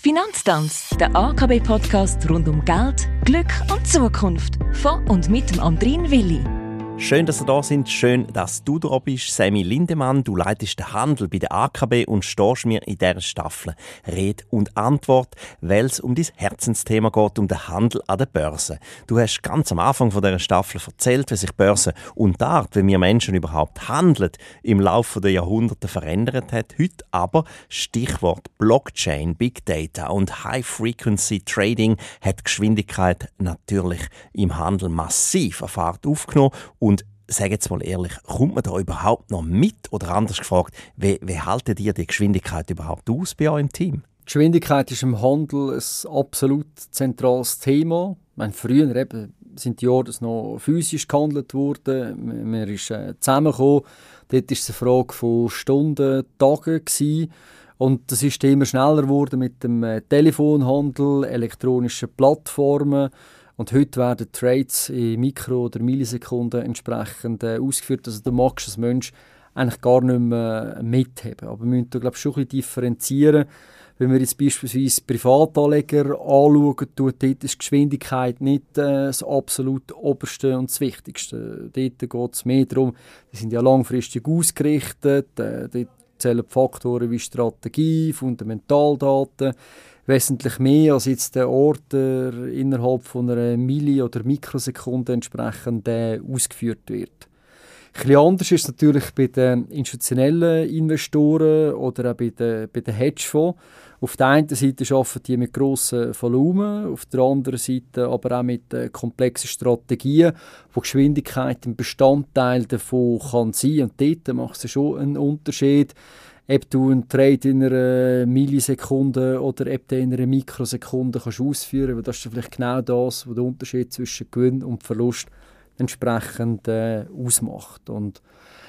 Finanztanz, der AKB-Podcast rund um Geld, Glück und Zukunft. Von und mit dem Andrin Willi. Schön, dass ihr da sind. Schön, dass du da bist. Sammy Lindemann, du leitest den Handel bei der AKB und stehst mir in dieser Staffel Rede und Antwort, weil es um dein Herzensthema geht, um den Handel an der Börse. Du hast ganz am Anfang von dieser Staffel erzählt, wie sich Börse und die Art, wie wir Menschen überhaupt handeln, im Laufe der Jahrhunderte verändert hat. Heute aber Stichwort Blockchain, Big Data und High-Frequency-Trading hat Geschwindigkeit natürlich im Handel massiv an Fahrt aufgenommen. Und sag jetzt mal ehrlich, kommt man da überhaupt noch mit? Oder anders gefragt, wie haltet ihr die Geschwindigkeit überhaupt aus bei eurem Team? Geschwindigkeit ist im Handel ein absolut zentrales Thema. Früher sind die Jahre noch physisch gehandelt worden. Man ist zusammengekommen. Dort war es eine Frage von Stunden, Tagen gewesen. Und das ist immer schneller geworden mit dem Telefonhandel, elektronischen Plattformen. Und heute werden Trades in Mikro- oder Millisekunden entsprechend ausgeführt. Also da magst du als Mensch eigentlich gar nicht mehr mithaben. Aber wir müssen da, glaube ich, schon ein bisschen differenzieren. Wenn wir jetzt beispielsweise Privatanleger anschauen, dort ist die Geschwindigkeit nicht das absolut Oberste und das Wichtigste. Dort geht es mehr darum, die sind ja langfristig ausgerichtet. Dort zählen Faktoren wie Strategie, Fundamentaldaten, wesentlich mehr als jetzt der Order innerhalb von einer Milli- oder Mikrosekunde entsprechend ausgeführt wird. Ein bisschen anders ist es natürlich bei den institutionellen Investoren oder auch bei den Hedgefonds. Auf der einen Seite arbeiten die mit grossen Volumen, auf der anderen Seite aber auch mit komplexen Strategien, wo Geschwindigkeit ein Bestandteil davon kann sein. Und dort macht es schon einen Unterschied, ob du einen Trade in einer Millisekunde oder ob du in einer Mikrosekunde kannst ausführen kannst. Das ist vielleicht genau das, was der Unterschied zwischen Gewinn und Verlust entsprechend ausmacht. Und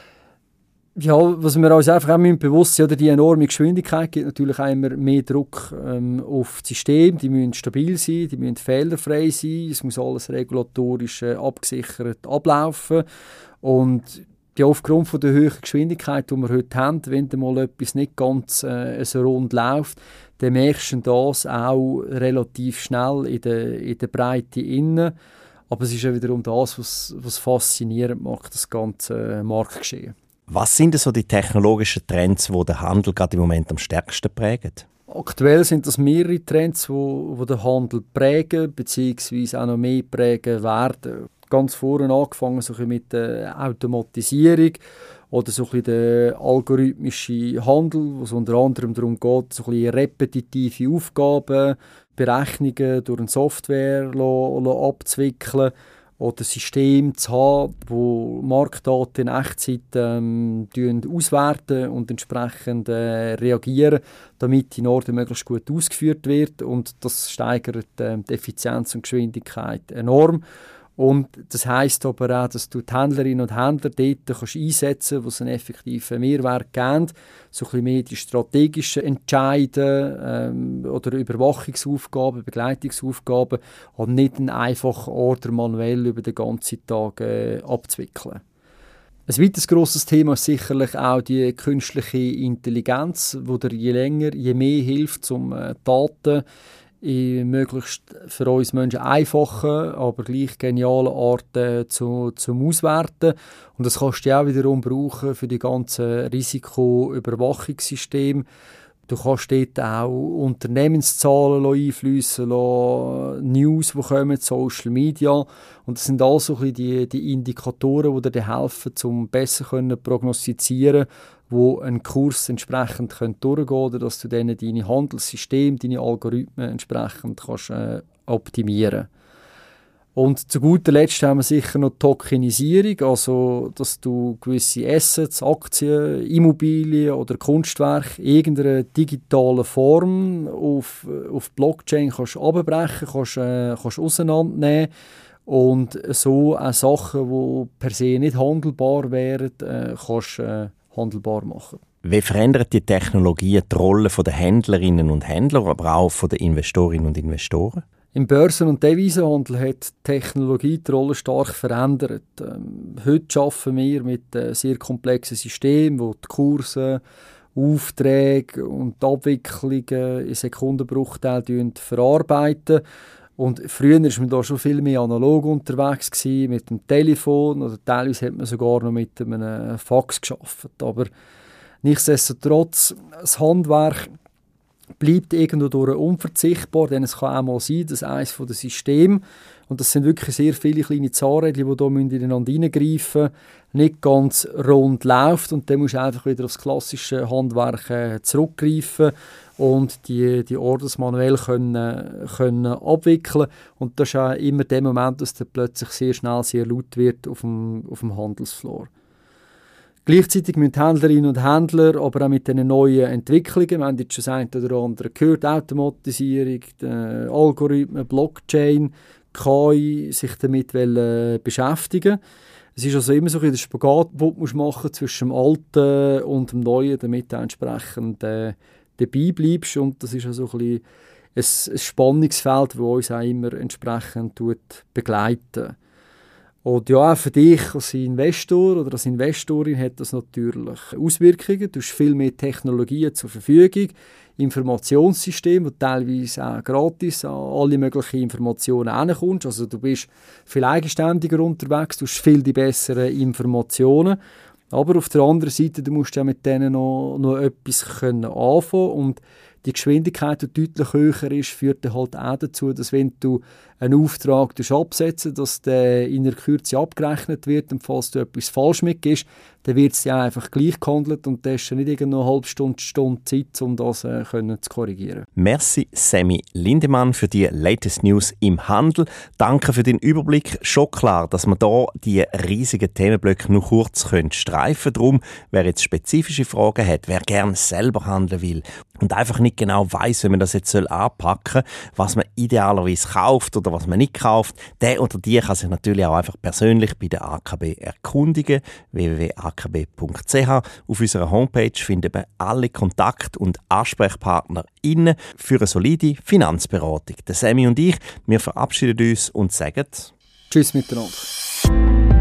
ja, was wir uns einfach auch bewusst sind, die enorme Geschwindigkeit gibt natürlich auch immer mehr Druck auf das System. Die müssen stabil sein, die müssen fehlerfrei sein, es muss alles regulatorisch abgesichert ablaufen. Und ja, aufgrund von der hohen Geschwindigkeit, die wir heute haben, wenn mal etwas nicht ganz so rund läuft, dann merkst du das auch relativ schnell in der Breite innen. Aber es ist ja wiederum das, was faszinierend macht, das ganze Marktgeschehen. Was sind denn so die technologischen Trends, die den Handel gerade im Moment am stärksten prägen? Aktuell sind das mehrere Trends, die den Handel prägen, beziehungsweise auch noch mehr prägen werden. Ganz vorne angefangen so mit der Automatisierung oder so der algorithmische Handel, wo es unter anderem darum geht, so repetitive Aufgaben, Berechnungen durch eine Software abzuwickeln oder Systeme zu haben, die Marktdaten in Echtzeit auswerten und entsprechend reagieren, damit die Order möglichst gut ausgeführt wird. Und das steigert die Effizienz und Geschwindigkeit enorm. Und das heisst aber auch, dass du die Händlerinnen und Händler dort kannst einsetzen, wo sie einen effektiven Mehrwert geben. So ein bisschen mehr die strategischen Entscheiden oder Überwachungsaufgaben, Begleitungsaufgaben und nicht einen einfachen Order manuell über den ganzen Tag abzuwickeln. Ein weiteres grosses Thema ist sicherlich auch die künstliche Intelligenz, die dir je länger, je mehr hilft, um Daten in möglichst für uns Menschen einfachen, aber gleich genialen Art zum Auswerten. Und das kannst du auch wiederum brauchen für die ganzen Risikoüberwachungssysteme. Du kannst dort auch Unternehmenszahlen einfliessen lassen, News, die kommen, Social Media. Und das sind alles so die Indikatoren, die dir helfen, um besser prognostizieren, wo ein Kurs entsprechend durchgehen kann, oder dass du dann deine Handelssysteme, deine Algorithmen entsprechend kannst, optimieren. Und zu guter Letzt haben wir sicher noch Tokenisierung, also dass du gewisse Assets, Aktien, Immobilien oder Kunstwerke in irgendeiner digitalen Form auf Blockchain kannst abbrechen, kannst auseinandernehmen und so auch Sachen, die per se nicht handelbar wären, kannst handelbar machen. Wie verändert die Technologie die Rolle der Händlerinnen und Händler, aber auch der Investorinnen und Investoren? Im Börsen- und Devisenhandel hat die Technologie die Rolle stark verändert. Heute arbeiten wir mit sehr komplexen Systemen, wo die Kurse Aufträge und die Abwicklungen in Sekundenbruchteilen verarbeiten. Und früher war man da schon viel mehr analog unterwegs gewesen, mit dem Telefon, oder teilweise hat man sogar noch mit einem Fax gearbeitet. Aber nichtsdestotrotz, das Handwerk bleibt irgendwo durch unverzichtbar, denn es kann auch mal sein, dass eines der Systeme, und das sind wirklich sehr viele kleine Zahnräder, die hier ineinander hineingreifen, nicht ganz rund läuft, und dann musst du einfach wieder aufs klassische Handwerk zurückgreifen und die Orders manuell können abwickeln. Und das ist auch immer der Moment, dass dann plötzlich sehr schnell sehr laut wird auf dem Handelsfloor. Gleichzeitig müssen Händlerinnen und Händler aber auch mit diesen neuen Entwicklungen, wir haben jetzt schon das eine oder andere gehört, Automatisierung, Algorithmen, Blockchain, KI, sich damit beschäftigen. Es ist also immer so ein der Spagat, den du machen musst zwischen dem Alten und dem Neuen, damit du entsprechend dabei bleibst. Und das ist also ein Spannungsfeld, das uns auch immer entsprechend begleitet. Und ja, für dich als Investor oder als Investorin hat das natürlich Auswirkungen. Du hast viel mehr Technologien zur Verfügung, Informationssysteme, wo teilweise auch gratis an alle möglichen Informationen hinkommst. Also du bist viel eigenständiger unterwegs, du hast viel die besseren Informationen. Aber auf der anderen Seite, du musst ja mit denen noch etwas anfangen können. Und die Geschwindigkeit, die deutlich höher ist, führt dann halt auch dazu, dass wenn du einen Auftrag absetzt, dass der in der Kürze abgerechnet wird, und falls du etwas falsch mitgibst, dann wird es ja einfach gleich gehandelt und dann hast du nicht eine halbe Stunde Zeit, um das zu korrigieren. Merci Semi Lindemann für die latest News im Handel. Danke für den Überblick. Schon klar, dass man da die riesigen Themenblöcke nur kurz streifen können. Darum, wer jetzt spezifische Fragen hat, wer gerne selber handeln will und einfach nicht genau weiss, wie man das jetzt anpacken soll, was man idealerweise kauft oder was man nicht kauft, der oder die kann sich natürlich auch einfach persönlich bei der AKB erkundigen. www.akb.ch. Auf unserer Homepage finden wir alle Kontakt- und Ansprechpartner für eine solide Finanzberatung. Der Semi und ich, wir verabschieden uns und sagen Tschüss miteinander.